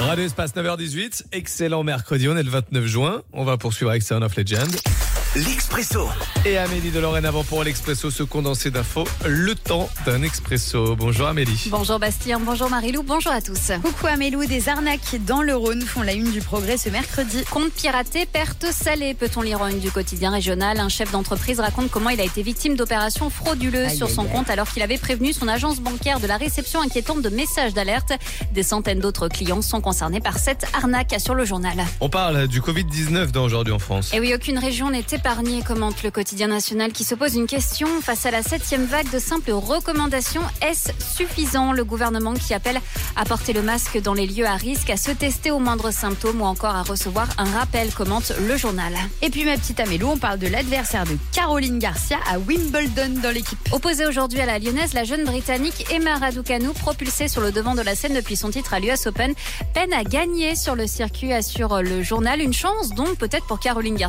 Radio Espace 9h18, excellent mercredi, on est le 29 juin. On va poursuivre avec Sound of Legend. L'Expresso. Et Amélie de Lorraine avant pour l'Expresso, ce condensé d'infos, le temps d'un Expresso. Bonjour Amélie. Bonjour Bastien, bonjour Marilou, bonjour à tous. Coucou Amélou, des arnaques dans le Rhône font la une du Progrès ce mercredi. Compte piraté, perte salée, peut-on lire en une du quotidien régional. Un chef d'entreprise raconte comment il a été victime d'opérations frauduleuses sur son compte alors qu'il avait prévenu son agence bancaire de la réception inquiétante de messages d'alerte. Des centaines d'autres clients sont concernés par cette arnaque, sur le journal. On parle du Covid-19 aujourd'hui en France. Et oui, aucune région n'est épargnée, commente le quotidien national qui se pose une question. Face à la 7e vague, de simples recommandations, est-ce suffisant? Le gouvernement qui appelle à porter le masque dans les lieux à risque, à se tester aux moindres symptômes ou encore à recevoir un rappel, commente le journal. Et puis ma petite Amélou, on parle de l'adversaire de Caroline Garcia à Wimbledon dans l'équipe. Opposée aujourd'hui à la lyonnaise, la jeune britannique Emma Raducanu, propulsée sur le devant de la scène depuis son titre à l'US Open, peine à gagner sur le circuit, assure le journal. Une chance donc peut-être pour Caroline Garcia.